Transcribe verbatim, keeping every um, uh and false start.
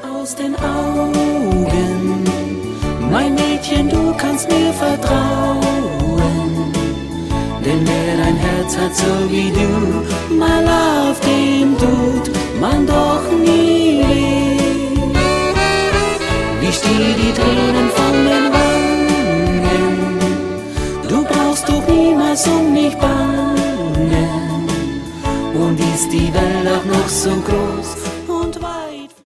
aus den Augen. Mein Mädchen, du kannst mir vertrauen, denn wer ein Herz hat so wie du, mal auf dem tut man doch nie weh. Wisch dir die Tränen von den Wangen, du brauchst doch niemals um mich bangen. Und ist die Welt auch noch so groß,